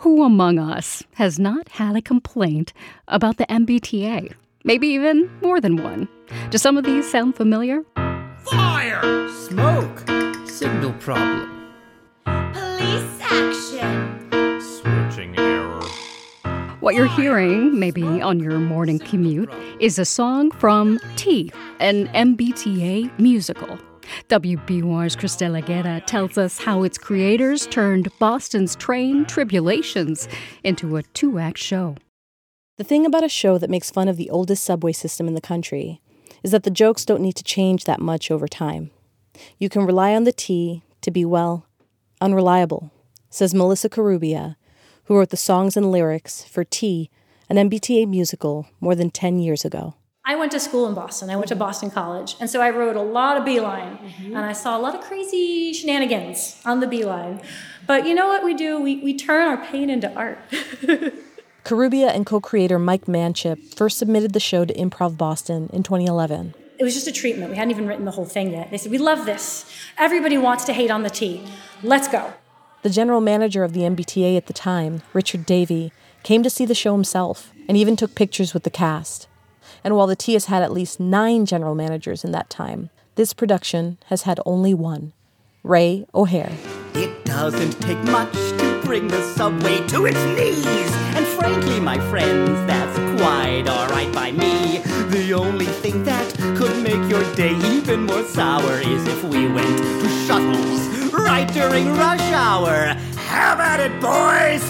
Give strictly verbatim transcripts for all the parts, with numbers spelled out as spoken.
Who among us has not had a complaint about the M B T A? Maybe even more than one. Do some of these sound familiar? Fire! Smoke! Signal problem. Police action! Switching error. What you're hearing, maybe on your morning commute, is a song from T, an M B T A musical. W B U R's Cristela Guerra tells us how its creators turned Boston's train tribulations into a two-act show. The thing about a show that makes fun of the oldest subway system in the country is that the jokes don't need to change that much over time. You can rely on the T to be, well, unreliable, says Melissa Carubia, who wrote the songs and lyrics for T, an M B T A musical, more than ten years ago. I went to school in Boston. I went to Boston College. And so I rode a lot of Beeline. Mm-hmm. And I saw a lot of crazy shenanigans on the Beeline. But you know what we do? We, we turn our pain into art. Carubia and co-creator Mike Manchip first submitted the show to Improv Boston in twenty eleven. It was just a treatment. We hadn't even written the whole thing yet. They said, we love this. Everybody wants to hate on the T. Let's go. The general manager of the M B T A at the time, Richard Davey, came to see the show himself and even took pictures with the cast. And while the T has had at least nine general managers in that time, this production has had only one, Ray O'Hare. It doesn't take much to bring the subway to its knees. And frankly, my friends, that's quite all right by me. The only thing that could make your day even more sour is if we went to shuttles right during rush hour. How about it, boys?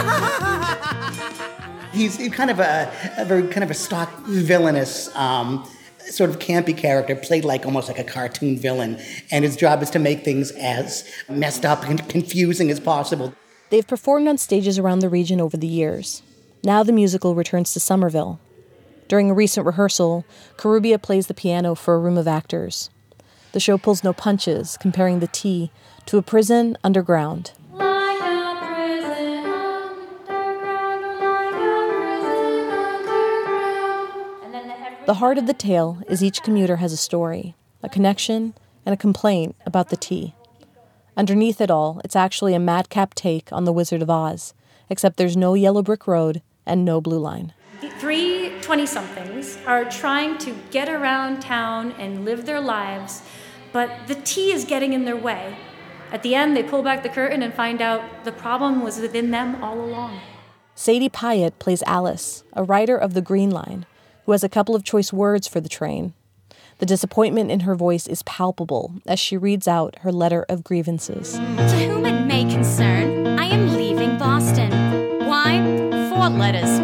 He's kind of a, a very kind of a stock villainous, um, sort of campy character, played like almost like a cartoon villain. And his job is to make things as messed up and confusing as possible. They've performed on stages around the region over the years. Now the musical returns to Somerville. During a recent rehearsal, Carubia plays the piano for a room of actors. The show pulls no punches, comparing the T to a prison underground. The heart of the tale is each commuter has a story, a connection, and a complaint about the T. Underneath it all, it's actually a madcap take on The Wizard of Oz, except there's no yellow brick road and no blue line. Three twenty-somethings are trying to get around town and live their lives, but the T is getting in their way. At the end, they pull back the curtain and find out the problem was within them all along. Sadie Pyatt plays Alice, a writer of The Green Line, who has a couple of choice words for the train. The disappointment in her voice is palpable as she reads out her letter of grievances. To whom it may concern, I am leaving Boston. Why? Four letters.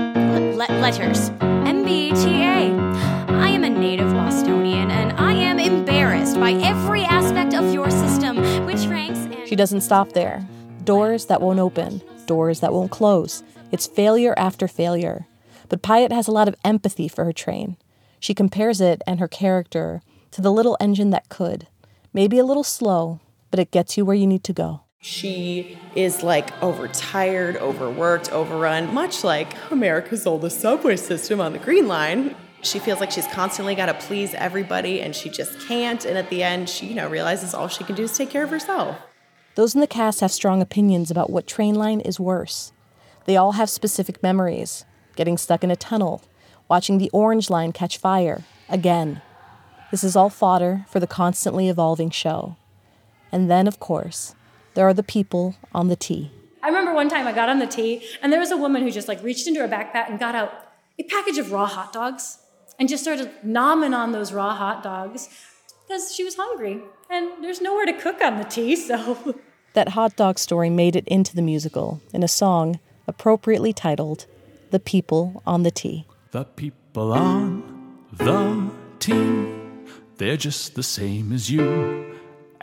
Le- letters. M B T A. I am a native Bostonian, and I am embarrassed by every aspect of your system, which ranks and... She doesn't stop there. Doors that won't open. Doors that won't close. It's failure after failure. But Pyatt has a lot of empathy for her train. She compares it and her character to the little engine that could. Maybe a little slow, but it gets you where you need to go. She is like overtired, overworked, overrun, much like America's oldest subway system on the Green Line. She feels like she's constantly got to please everybody and she just can't. And at the end, she, you know, realizes all she can do is take care of herself. Those in the cast have strong opinions about what train line is worse. They all have specific memories. Getting stuck in a tunnel, watching the orange line catch fire, again. This is all fodder for the constantly evolving show. And then, of course, there are the people on the T. I remember one time I got on the T, and there was a woman who just like reached into her backpack and got out a package of raw hot dogs and just started nomming on those raw hot dogs because she was hungry. And there's nowhere to cook on the T, so... That hot dog story made it into the musical in a song appropriately titled The People on the T. The people on the T, they're just the same as you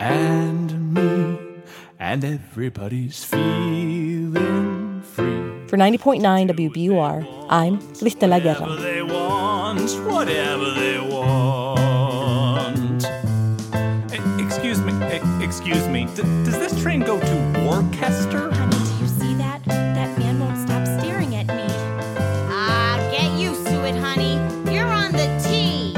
and me, and everybody's feeling free. For ninety point nine W B U R, I'm Cristela Guerra. Whatever they want, whatever they want. E- excuse me, e- excuse me, D- does this train go to Worcester? Honey, do you see that? That man won't stop staring at me. Ah, get used to it, honey. You're on the T.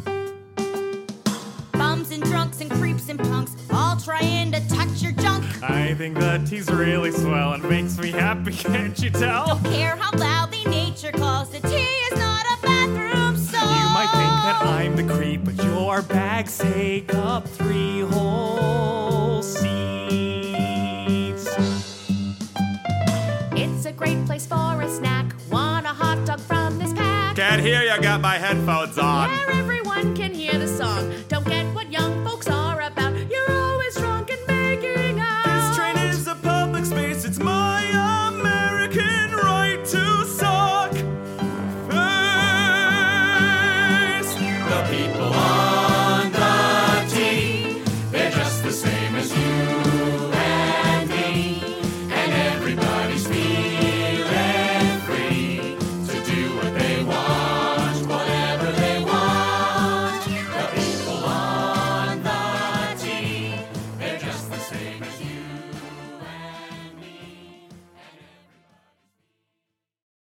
Bums and drunks and creeps and punks all trying to touch your junk. I think the tea's really swell and makes me happy, can't you tell? Don't care how loudly nature calls, the tea is not a bathroom stall. You might think that I'm the creep, but your bags take up three whole seats. It's a great place for a snack. Want a hot dog from this pack? Can't hear you, got my headphones on. Where